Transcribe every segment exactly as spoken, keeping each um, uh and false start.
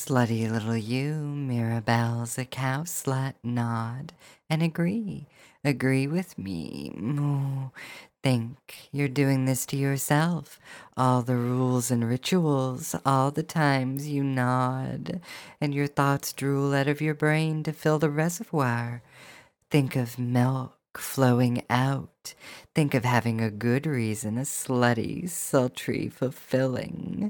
Slutty little you, Mirabelle's a cow slut, nod and agree. Agree with me. Moo. Think you're doing this to yourself. All the rules and rituals, all the times you nod, and your thoughts drool out of your brain to fill the reservoir. Think of milk flowing out. Think of having a good reason, a slutty, sultry, fulfilling,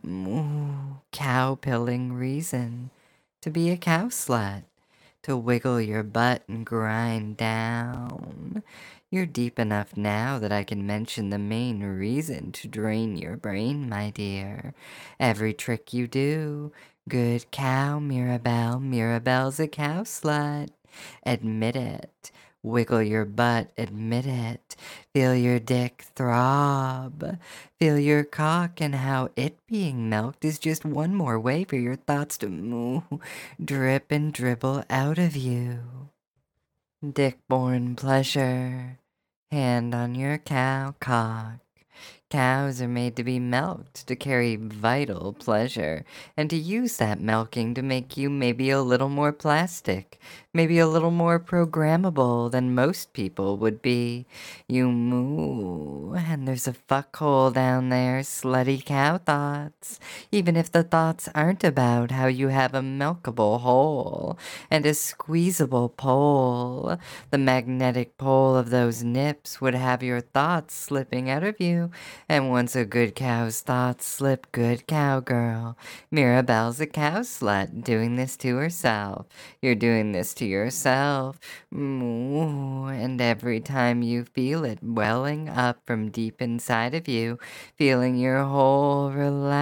moo, cow-pilling reason to be a cow slut, to wiggle your butt and grind down. You're deep enough now that I can mention the main reason to drain your brain, my dear. Every trick you do, good cow, Mirabelle, Mirabelle's a cow slut. Admit it. Wiggle your butt, admit it. Feel your dick throb. Feel your cock and how it being milked is just one more way for your thoughts to moo, drip and dribble out of you. Dick-born pleasure. Hand on your cow cock. Cows are made to be milked, to carry vital pleasure, and to use that milking to make you maybe a little more plastic, maybe a little more programmable than most people would be. You moo, and there's a fuckhole down there, slutty cow thoughts, even if the thoughts aren't about how you have a milkable hole and a squeezable pole. The magnetic pole of those nips would have your thoughts slipping out of you. And once a good cow's thoughts slip, good cowgirl. Mirabelle's a cow slut doing this to herself. You're doing this to yourself. Moo. And every time you feel it welling up from deep inside of you, feeling your whole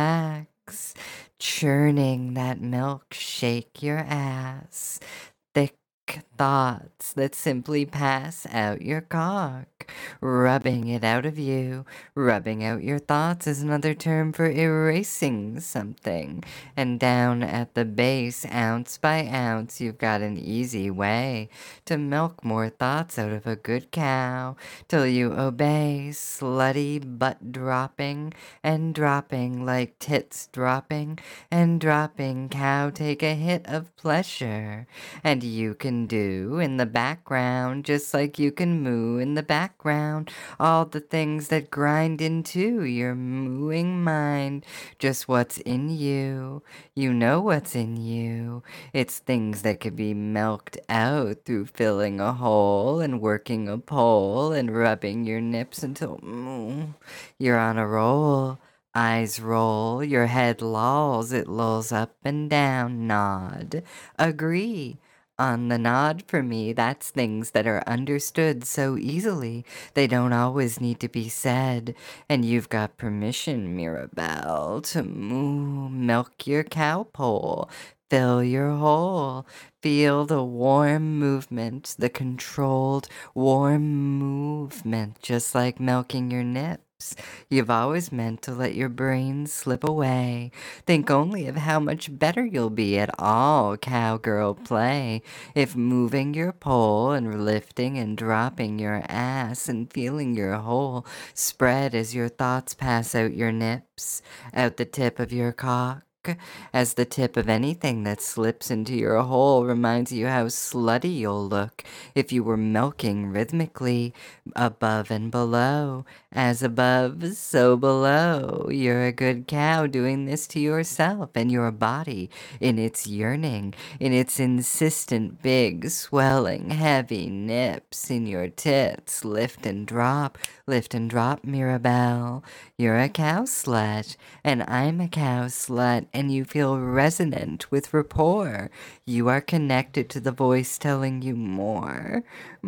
relax, churning that milk, shake your ass. Thick thoughts that simply pass out your cock, rubbing it out of you. Rubbing out your thoughts is another term for erasing something. And down at the base, ounce by ounce, you've got an easy way to milk more thoughts out of a good cow, till you obey, slutty butt dropping and dropping like tits dropping and dropping. Cow, take a hit of pleasure, and you can do in the background, just like you can moo in the background, all the things that grind into your mooing mind, just what's in you. You know what's in you. It's things that could be milked out through filling a hole and working a pole and rubbing your nips until moo, you're on a roll. Eyes roll, your head lolls, it lolls up and down, nod, agree. On the nod for me, that's things that are understood so easily, they don't always need to be said. And you've got permission, Mirabelle, to moo, milk your cow pole, fill your hole, feel the warm movement, the controlled warm movement, just like milking your nips. You've always meant to let your brain slip away. Think only of how much better you'll be at all cowgirl play if moving your pole and lifting and dropping your ass and feeling your hole spread as your thoughts pass out your nips, out the tip of your cock. As the tip of anything that slips into your hole reminds you how slutty you'll look if you were milking rhythmically above and below. As above, so below. You're a good cow doing this to yourself and your body in its yearning, in its insistent big, swelling, heavy nips in your tits. Lift and drop, lift and drop, Mirabelle. You're a cow slut, and I'm a cow slut, and you feel resonant with rapport. You are connected to the voice telling you more,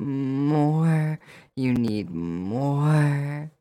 more. You need more.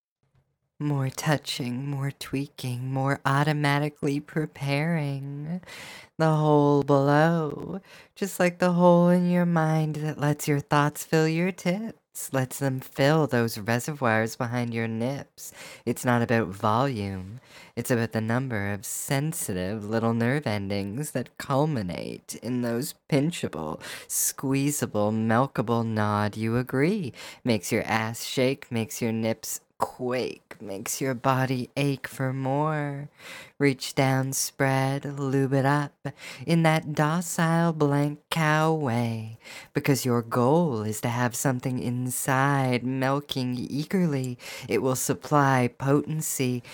More touching, more tweaking, more automatically preparing. The hole below, just like the hole in your mind that lets your thoughts fill your tits, lets them fill those reservoirs behind your nips. It's not about volume, it's about the number of sensitive little nerve endings that culminate in those pinchable, squeezable, milkable nod. You agree. Makes your ass shake, makes your nips quake, makes your body ache for more. Reach down, spread, lube it up in that docile blank cow way, because your goal is to have something inside milking eagerly. It will supply potency,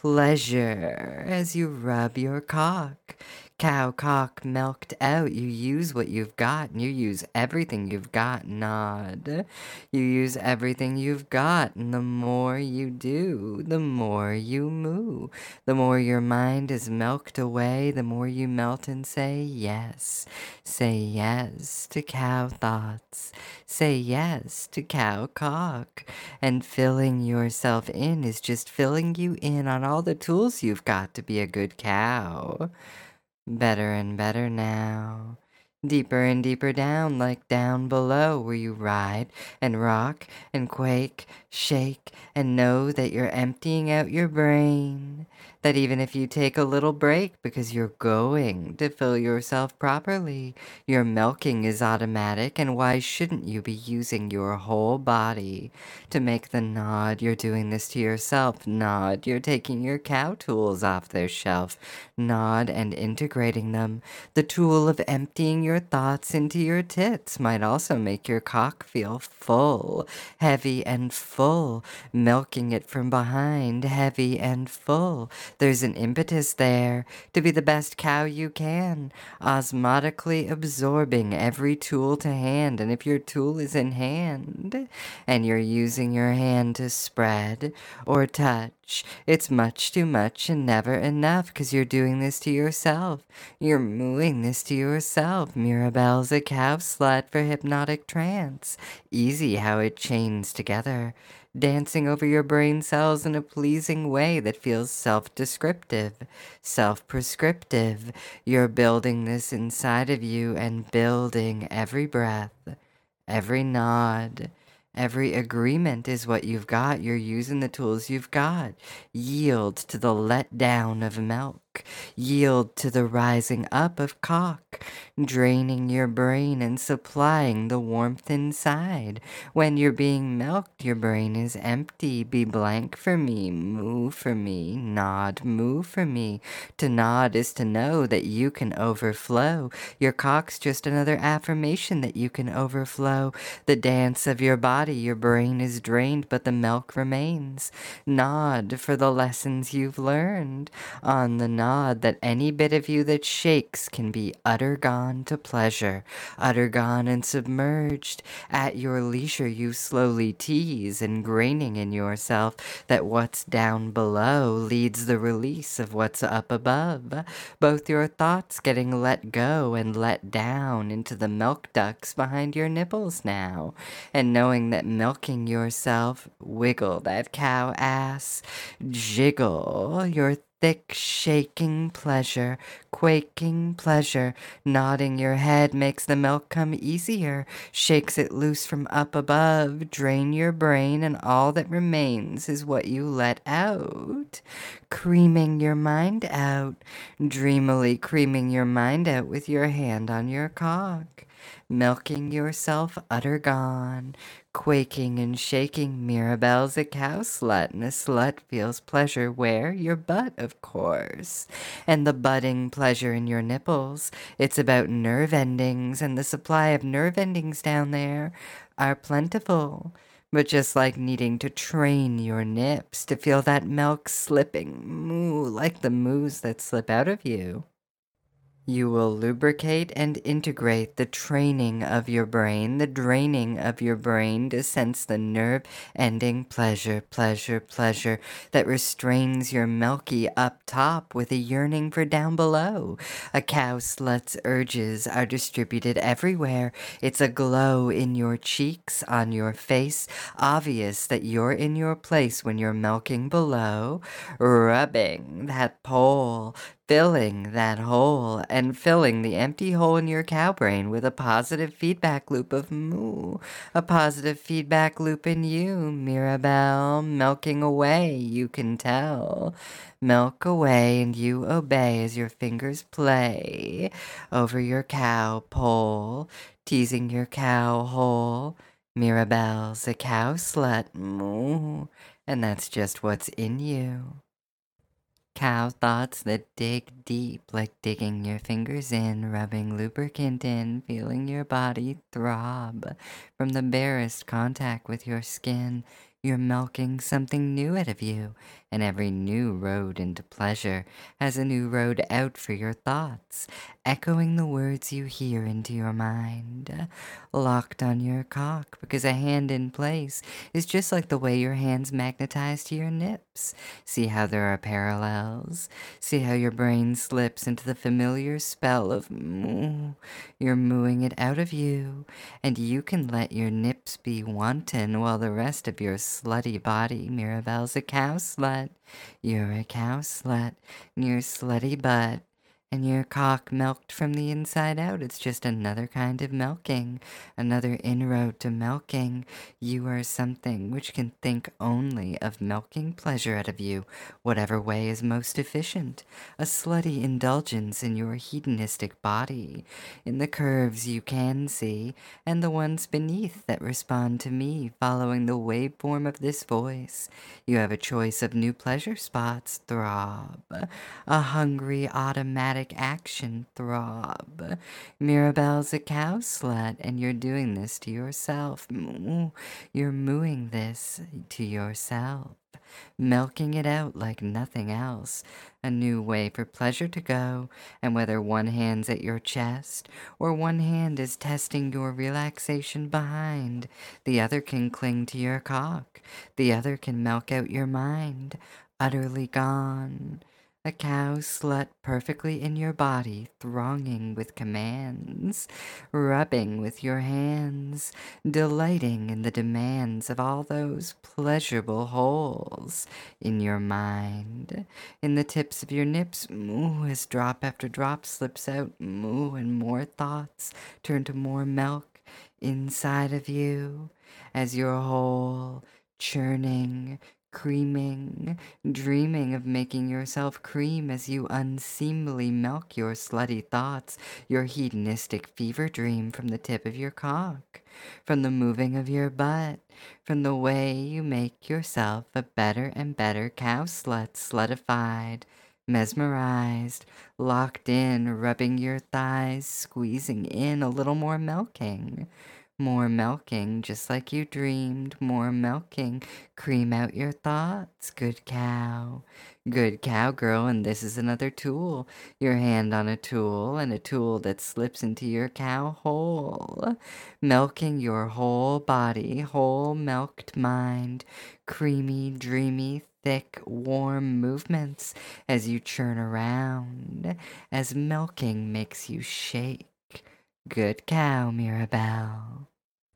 pleasure as you rub your cock. Cow cock milked out. You use what you've got, and you use everything you've got, Nod. You use everything you've got, and the more you do, the more you moo. The more your mind is milked away, the more you melt and say yes. Say yes to cow thoughts. Say yes to cow cock. And filling yourself in is just filling you in on all the tools you've got to be a good cow. Better and better now. Deeper and deeper down, like down below, where you ride and rock and quake, shake, and know that you're emptying out your brain. That even if you take a little break because you're going to fill yourself properly, your milking is automatic, and why shouldn't you be using your whole body to make the nod? You're doing this to yourself. Nod, you're taking your cow tools off their shelf. Nod and integrating them. The tool of emptying your thoughts into your tits might also make your cock feel full, heavy and full, milking it from behind, heavy and full. There's an impetus there to be the best cow you can, osmotically absorbing every tool to hand. And if your tool is in hand and you're using your hand to spread or touch, it's much too much and never enough, because you're doing this to yourself. You're mooing this to yourself. Mirabelle's a cow slut for hypnotic trance. Easy how it chains together, dancing over your brain cells in a pleasing way that feels self-descriptive, self-prescriptive. You're building this inside of you and building every breath, every nod. Every agreement is what you've got. You're using the tools you've got. Yield to the letdown of milk. Yield to the rising up of cock, draining your brain and supplying the warmth inside. When you're being milked, your brain is empty. Be blank for me, moo for me, nod, moo for me. To nod is to know that you can overflow. Your cock's just another affirmation that you can overflow. The dance of your body, your brain is drained, but the milk remains. Nod for the lessons you've learned. On the nod that any bit of you that shakes can be utter gone to pleasure, utter gone and submerged. At your leisure you slowly tease, ingraining in yourself that what's down below leads the release of what's up above. Both your thoughts getting let go and let down into the milk ducts behind your nipples now, and knowing that milking yourself, wiggle that cow ass, jiggle your thick shaking pleasure, quaking pleasure. Nodding your head makes the milk come easier, shakes it loose from up above. Drain your brain, and all that remains is what you let out. Creaming your mind out, dreamily creaming your mind out with your hand on your cock. Milking yourself utter gone, quaking and shaking. Mirabelle's a cow slut, and a slut feels pleasure where? Your butt, of course. And the budding pleasure in your nipples. It's about nerve endings, and the supply of nerve endings down there are plentiful. But just like needing to train your nips to feel that milk slipping, moo, like the moos that slip out of you. You will lubricate and integrate the training of your brain, the draining of your brain to sense the nerve-ending pleasure, pleasure, pleasure that restrains your milky up top with a yearning for down below. A cow slut's urges are distributed everywhere. It's a glow in your cheeks, on your face, obvious that you're in your place when you're milking below, rubbing that pole, filling that hole, and filling the empty hole in your cow brain with a positive feedback loop of moo. A positive feedback loop in you, Mirabelle, milking away, you can tell. Milk away, and you obey as your fingers play over your cow pole, teasing your cow hole. Mirabelle's a cow slut, moo. And that's just what's in you. Cow thoughts that dig deep, like digging your fingers in, rubbing lubricant in, feeling your body throb. From the barest contact with your skin, you're milking something new out of you, and every new road into pleasure has a new road out for your thoughts, echoing the words you hear into your mind. Locked on your cock, because a hand in place is just like the way your hand's magnetized to your nips. See how there are parallels? See how your brain slips into the familiar spell of moo. You're mooing it out of you, and you can let your nips be wanton while the rest of your slutty body, Mirabelle's a cow slut. You're a cow slut, and your slutty butt. And your cock milked from the inside out. It's just another kind of milking, another inroad to milking. You are something which can think only of milking pleasure out of you, whatever way is most efficient. A slutty indulgence in your hedonistic body, in the curves you can see, and the ones beneath that respond to me following the waveform of this voice. You have a choice of new pleasure spots, throb. A hungry automatic action, throb. Mirabelle's a cow slut, and you're doing this to yourself. Moo. You're mooing this to yourself, milking it out like nothing else. A new way for pleasure to go, and whether one hand's at your chest or one hand is testing your relaxation behind, the other can cling to your cock, the other can milk out your mind, utterly gone. A cow slut perfectly in your body, thronging with commands, rubbing with your hands, delighting in the demands of all those pleasurable holes in your mind. In the tips of your nips, moo, as drop after drop slips out, moo, and more thoughts turn to more milk inside of you as your whole churning, creaming, dreaming of making yourself cream as you unseemly milk your slutty thoughts, your hedonistic fever dream from the tip of your cock, from the moving of your butt, from the way you make yourself a better and better cow slut, slutified, mesmerized, locked in, rubbing your thighs, squeezing in a little more milking. More milking, just like you dreamed, more milking. Cream out your thoughts, good cow. Good cow girl, and this is another tool. Your hand on a tool, and a tool that slips into your cow hole. Milking your whole body, whole milked mind. Creamy, dreamy, thick, warm movements as you churn around, as milking makes you shake. Good cow, Mirabelle.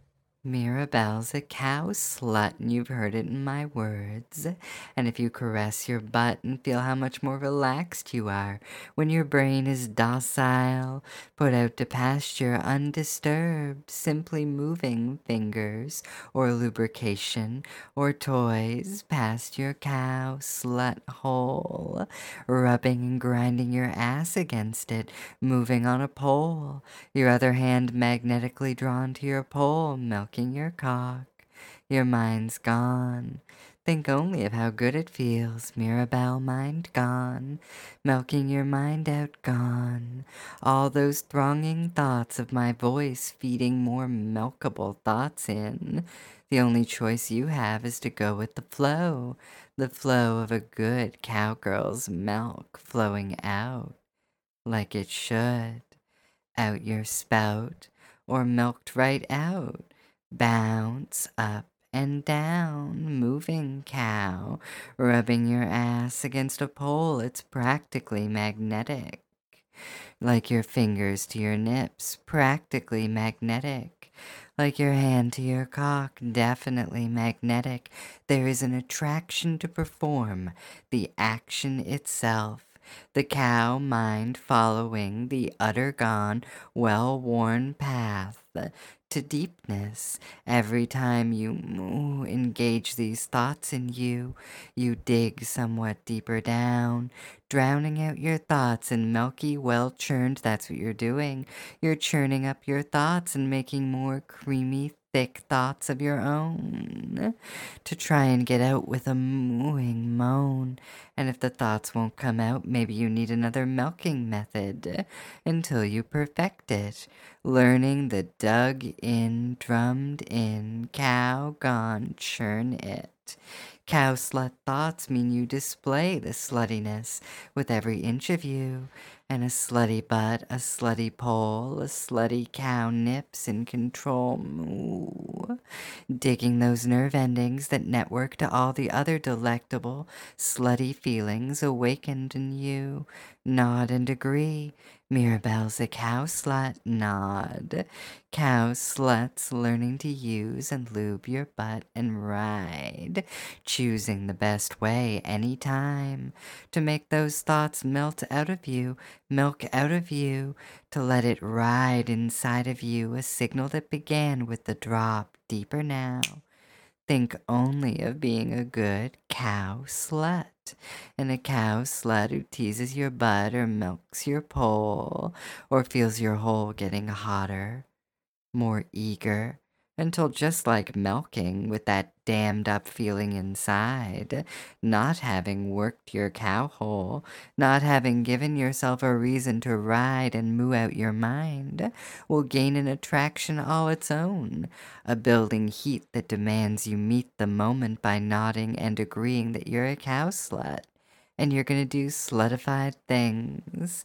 Mirabelle's a cow slut, and you've heard it in my words. And if you caress your butt and feel how much more relaxed you are when your brain is docile, put out to pasture undisturbed, simply moving fingers or lubrication or toys past your cow slut hole, rubbing and grinding your ass against it, moving on a pole, your other hand magnetically drawn to your pole, milking your cock. Your mind's gone. Think only of how good it feels, Mirabelle, mind gone. Milking your mind out, gone. All those thronging thoughts of my voice feeding more milkable thoughts in. The only choice you have is to go with the flow, the flow of a good cowgirl's milk flowing out like it should. Out your spout, or milked right out. Bounce up and down, moving cow, rubbing your ass against a pole. It's practically magnetic. Like your fingers to your nips, practically magnetic. Like your hand to your cock, definitely magnetic. There is an attraction to perform the action itself. The cow mind following the utter gone, well-worn path to deepness. Every time you moo, engage these thoughts in you, you dig somewhat deeper down, drowning out your thoughts in milky, well-churned, that's what you're doing. You're churning up your thoughts and making more creamy, thick thoughts of your own, to try and get out with a mooing moan. And if the thoughts won't come out, maybe you need another milking method until you perfect it. Learning the dug in, drummed in, cow gone, churn it. Cow slut thoughts mean you display the sluttiness with every inch of you, and a slutty butt, a slutty pole, a slutty cow nips in control. Moo. Digging those nerve endings that network to all the other delectable, slutty feelings awakened in you. Nod and agree. Mirabelle's a cow slut. Nod. Cow sluts learning to use and lube your butt and ride. Choosing the best way anytime to make those thoughts melt out of you, milk out of you, to let it ride inside of you, a signal that began with the drop. Deeper now. Think only of being a good cow slut. And a cow slut who teases your butt or milks your pole or feels your hole getting hotter, more eager, until just like milking with that dammed up feeling inside, not having worked your cow hole, not having given yourself a reason to ride and moo out your mind, will gain an attraction all its own, a building heat that demands you meet the moment by nodding and agreeing that you're a cow slut. And you're going to do slutified things,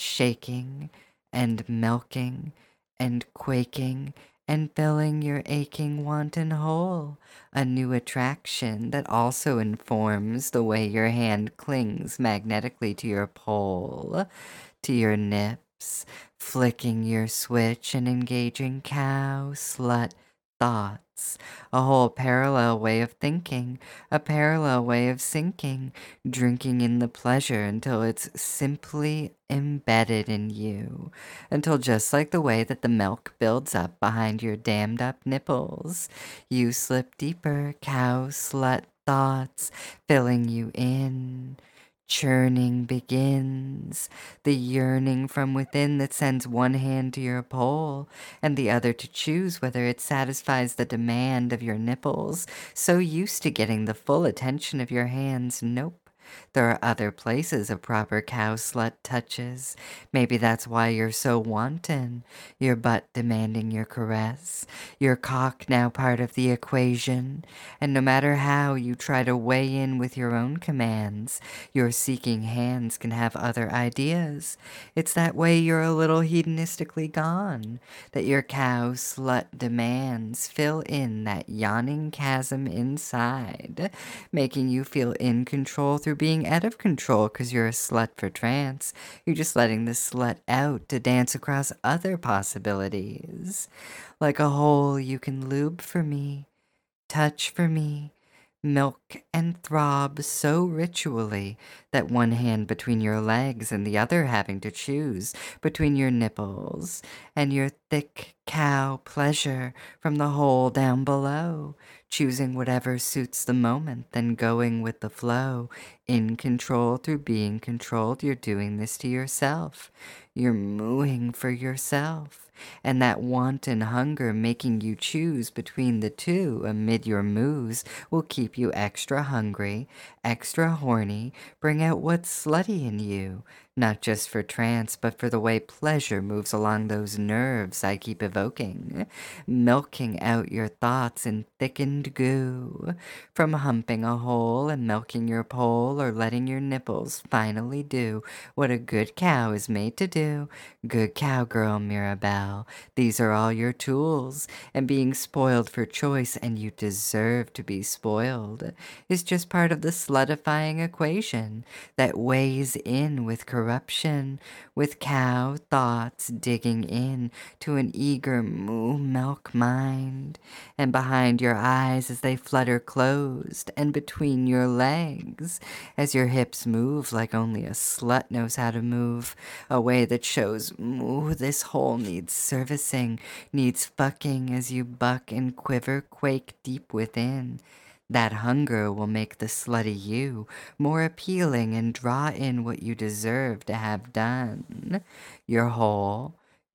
shaking and milking and quaking and filling your aching wanton hole, a new attraction that also informs the way your hand clings magnetically to your pole, to your nips, flicking your switch and engaging cow slut thoughts, a whole parallel way of thinking, a parallel way of sinking, drinking in the pleasure until it's simply embedded in you, until just like the way that the milk builds up behind your dammed up nipples, you slip deeper, cow slut thoughts filling you in. Churning begins, the yearning from within that sends one hand to your pole and the other to choose whether it satisfies the demand of your nipples. So used to getting the full attention of your hands, nope. There are other places a proper cow slut touches. Maybe that's why you're so wanton, your butt demanding your caress, your cock now part of the equation. And no matter how you try to weigh in with your own commands, your seeking hands can have other ideas. It's that way you're a little hedonistically gone, that your cow slut demands fill in that yawning chasm inside, making you feel in control through being out of control because you're a slut for trance. You're just letting the slut out to dance across other possibilities. Like a hole you can lube for me, touch for me, milk and throb so ritually that one hand between your legs and the other having to choose between your nipples and your thick cow pleasure from the hole down below, choosing whatever suits the moment, then going with the flow, in control through being controlled. You're doing this to yourself. You're mooing for yourself. And that wanton hunger making you choose between the two amid your moos will keep you extra hungry, extra horny, bring out what's slutty in you, not just for trance, but for the way pleasure moves along those nerves I keep evoking, milking out your thoughts in thickened goo, from humping a hole and milking your pole or letting your nipples finally do what a good cow is made to do. Good cowgirl, Mirabelle. These are all your tools, and being spoiled for choice, and you deserve to be spoiled, is just part of the slutifying equation that weighs in with corruption, with cow thoughts digging in to an eager moo milk mind, and behind your eyes as they flutter closed, and between your legs as your hips move like only a slut knows how to move, a way that shows, moo, this hole needs servicing, needs fucking as you buck and quiver, quake deep within. That hunger will make the slutty you more appealing and draw in what you deserve to have done. Your hole,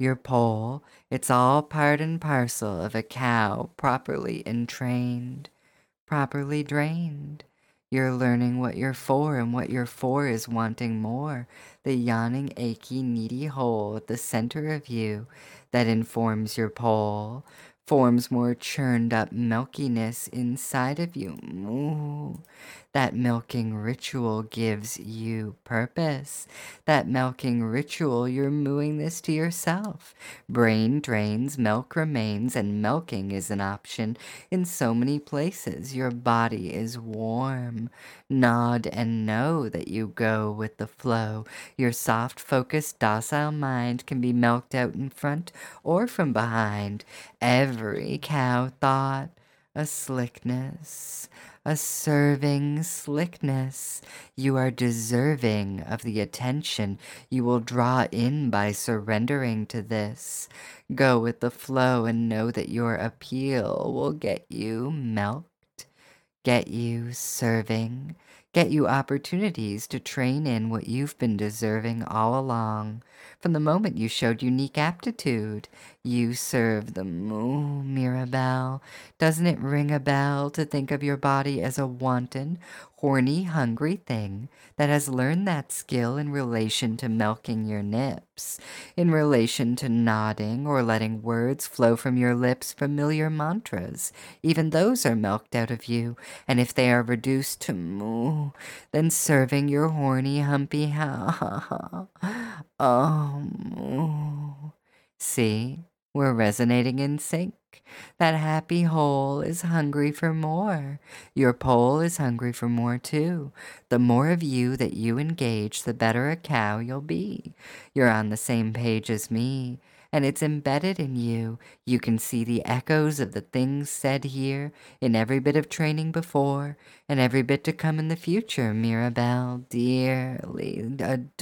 your pole. It's all part and parcel of a cow properly entrained, properly drained. You're learning what you're for, and what you're for is wanting more. The yawning, achy, needy hole at the center of you that informs your pole forms more churned up milkiness inside of you. Moo. That milking ritual gives you purpose. That milking ritual, you're mooing this to yourself. Brain drains, milk remains, and milking is an option in so many places. Your body is warm. Nod and know that you go with the flow. Your soft, focused, docile mind can be milked out in front or from behind. Every cow thought, a slickness, a serving slickness. You are deserving of the attention you will draw in by surrendering to this. Go with the flow and know that your appeal will get you milked, get you serving, get you opportunities to train in what you've been deserving all along. From the moment you showed unique aptitude, you serve the moo, Mirabelle. Doesn't it ring a bell to think of your body as a wanton, horny, hungry thing that has learned that skill in relation to milking your nips, in relation to nodding or letting words flow from your lips, familiar mantras? Even those are milked out of you, and if they are reduced to moo, then serving your horny, humpy ha ha ha. Oh, moo. See, we're resonating in sync. That happy hole is hungry for more. Your pole is hungry for more too. The more of you that you engage, the better a cow you'll be. You're on the same page as me, and it's embedded in you. You can see the echoes of the things said here in every bit of training before, and every bit to come in the future, Mirabelle, dearly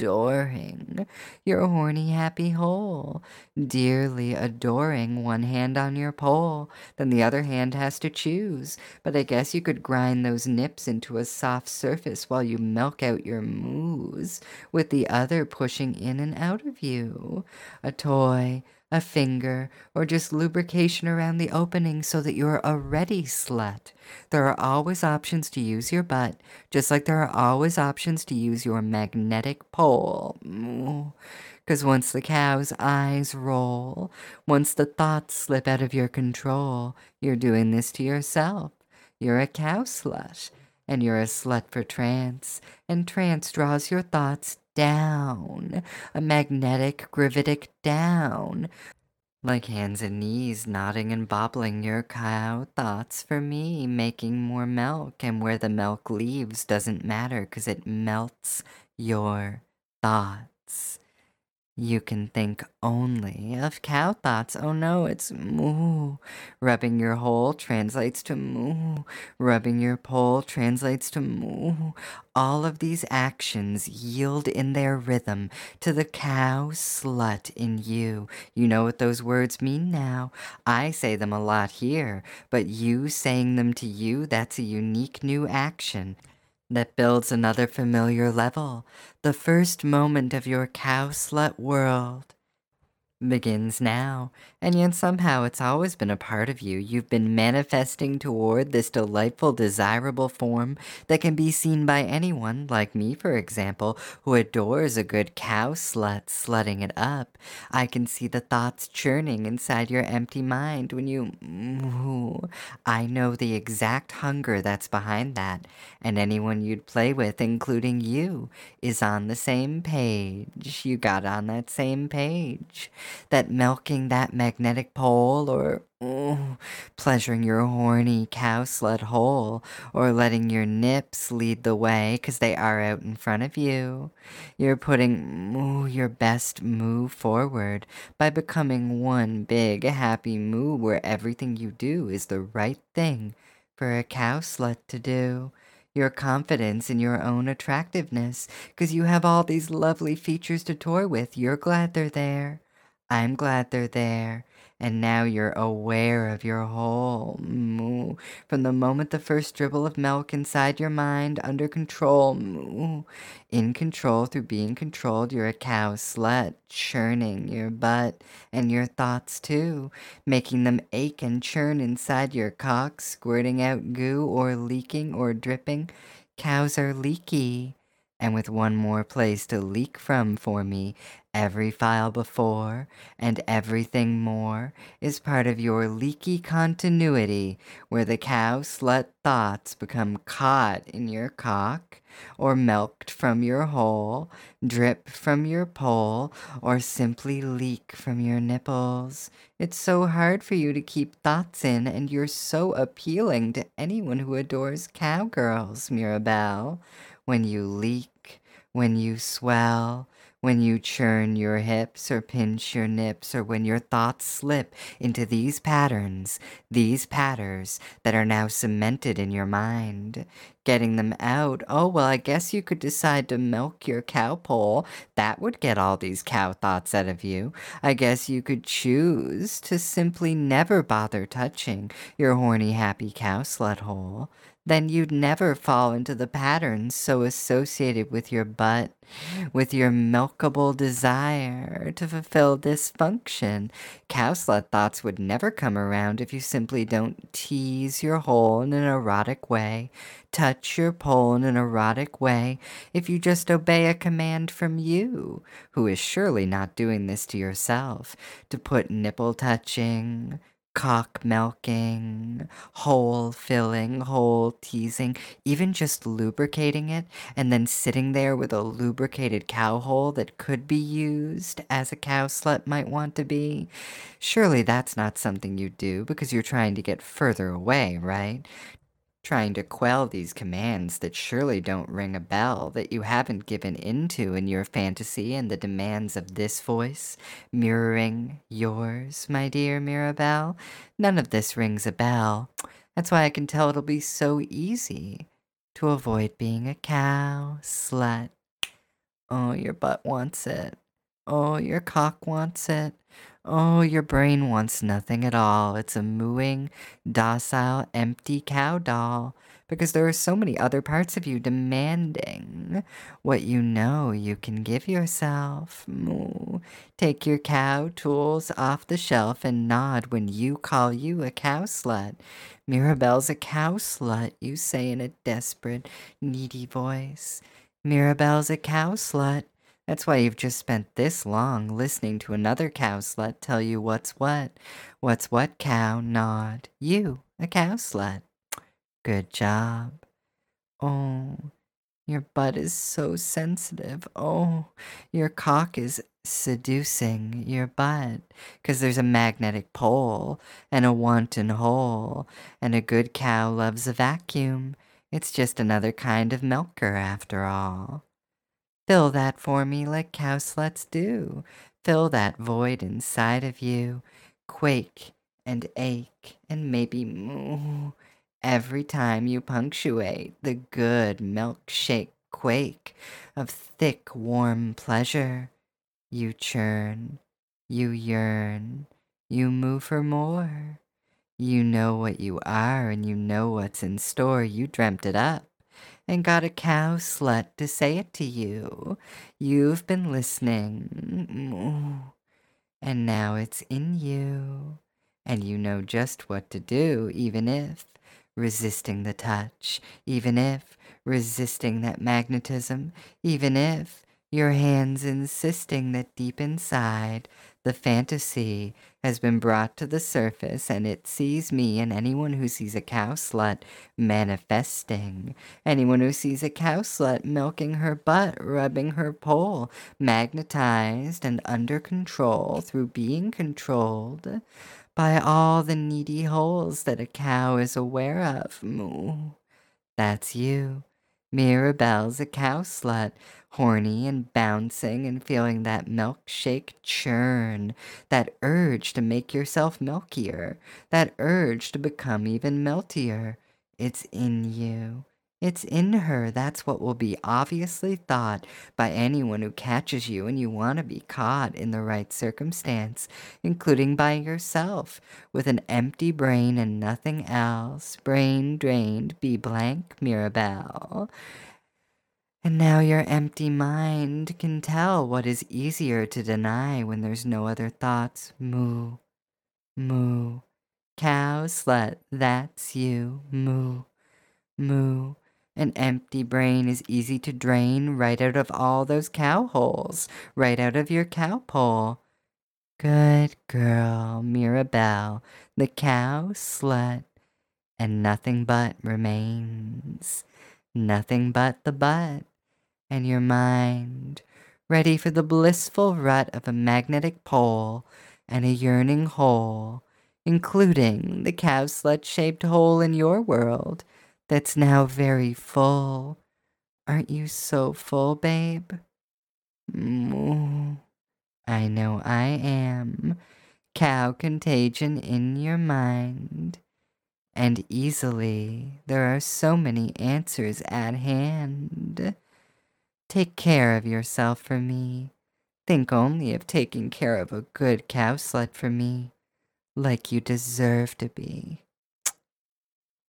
adoring your horny, happy hole, dearly adoring one hand on your pole, then the other hand has to choose. But I guess you could grind those nips into a soft surface while you milk out your moos, with the other pushing in and out of you. A toy, a finger, or just lubrication around the opening so that you're a ready slut. There are always options to use your butt, just like there are always options to use your magnetic pole. Because once the cow's eyes roll, once the thoughts slip out of your control, you're doing this to yourself. You're a cow slut, and you're a slut for trance, and trance draws your thoughts down, a magnetic gravitic down, like hands and knees nodding and bobbling your cow thoughts for me, making more milk, and where the milk leaves doesn't matter because it melts your thoughts. You can think only of cow thoughts. Oh no, it's moo. Rubbing your hole translates to moo. Rubbing your pole translates to moo. All of these actions yield in their rhythm to the cow slut in you. You know what those words mean now. I say them a lot here, but you saying them to you, that's a unique new action that builds another familiar level. The first moment of your cow slut world begins now, and yet somehow it's always been a part of you. You've been manifesting toward this delightful, desirable form that can be seen by anyone, like me, for example, who adores a good cow slut slutting it up. I can see the thoughts churning inside your empty mind when you moo. I know the exact hunger that's behind that, and anyone you'd play with, including you, is on the same page. You got on that same page. That milking that magnetic pole, or ooh, pleasuring your horny cow slut hole, or letting your nips lead the way because they are out in front of you. You're putting ooh, your best move forward by becoming one big happy moo where everything you do is the right thing for a cow slut to do. Your confidence in your own attractiveness because you have all these lovely features to toy with. You're glad they're there. I'm glad they're there. And now you're aware of your whole moo. From the moment the first dribble of milk inside your mind, under control, moo. In control through being controlled, you're a cow slut, churning your butt and your thoughts too, making them ache and churn inside your cock, squirting out goo or leaking or dripping. Cows are leaky. And with one more place to leak from for me, every file before and everything more is part of your leaky continuity where the cow slut thoughts become caught in your cock or milked from your hole, drip from your pole, or simply leak from your nipples. It's so hard for you to keep thoughts in, and you're so appealing to anyone who adores cowgirls, Mirabelle. When you leak, when you swell, when you churn your hips or pinch your nips, or when your thoughts slip into these patterns, these patterns that are now cemented in your mind. Getting them out, oh, well, I guess you could decide to milk your cow pole. That would get all these cow thoughts out of you. I guess you could choose to simply never bother touching your horny, happy cow slut hole. Then you'd never fall into the patterns so associated with your butt, with your milkable desire to fulfill dysfunction. Cow slut thoughts would never come around if you simply don't tease your hole in an erotic way, touch your pole in an erotic way, if you just obey a command from you, who is surely not doing this to yourself, to put nipple touching, cock milking, hole filling, hole teasing, even just lubricating it, and then sitting there with a lubricated cow hole that could be used as a cow slut might want to be. Surely that's not something you do because you're trying to get further away, right? Trying to quell these commands that surely don't ring a bell that you haven't given into in your fantasy and the demands of this voice, mirroring yours, my dear Mirabelle. None of this rings a bell. That's why I can tell it'll be so easy to avoid being a cow slut. Oh, your butt wants it. Oh, your cock wants it. Oh, your brain wants nothing at all. It's a mooing, docile, empty cow doll because there are so many other parts of you demanding what you know you can give yourself. Moo. Take your cow tools off the shelf and nod when you call you a cow slut. Mirabelle's a cow slut, you say in a desperate, needy voice. Mirabelle's a cow slut. That's why you've just spent this long listening to another cow slut tell you what's what. What's what, cow? Nod. You, a cow slut. Good job. Oh, your butt is so sensitive. Oh, your cock is seducing your butt because there's a magnetic pole and a wanton hole, and a good cow loves a vacuum. It's just another kind of milker after all. Fill that for me like cow sluts do. Fill that void inside of you. Quake and ache and maybe moo every time you punctuate the good milkshake quake of thick, warm pleasure. You churn, you yearn, you moo for more. You know what you are and you know what's in store. You dreamt it up and got a cow slut to say it to you. You've been listening, and now it's in you, and you know just what to do, even if resisting the touch, even if resisting that magnetism, even if your hands insisting that deep inside the fantasy has been brought to the surface and it sees me and anyone who sees a cow slut manifesting. Anyone who sees a cow slut milking her butt, rubbing her pole, magnetized and under control through being controlled by all the needy holes that a cow is aware of. Moo. That's you. Mirabelle's a cow slut, horny and bouncing and feeling that milkshake churn, that urge to make yourself milkier, that urge to become even meltier. It's in you. It's in her. That's what will be obviously thought by anyone who catches you and you want to be caught in the right circumstance, including by yourself, with an empty brain and nothing else. Brain drained, be blank, Mirabelle. And now your empty mind can tell what is easier to deny when there's no other thoughts. Moo, moo. Cow, slut, that's you. Moo, moo. An empty brain is easy to drain right out of all those cow holes, right out of your cow pole. Good girl, Mirabelle, the cow slut, and nothing but remains. Nothing but the butt, and your mind, ready for the blissful rut of a magnetic pole and a yearning hole, including the cow slut-shaped hole in your world that's now very full. Aren't you so full, babe? Moo. I know I am. Cow contagion in your mind. And easily, there are so many answers at hand. Take care of yourself for me. Think only of taking care of a good cow slut for me, like you deserve to be.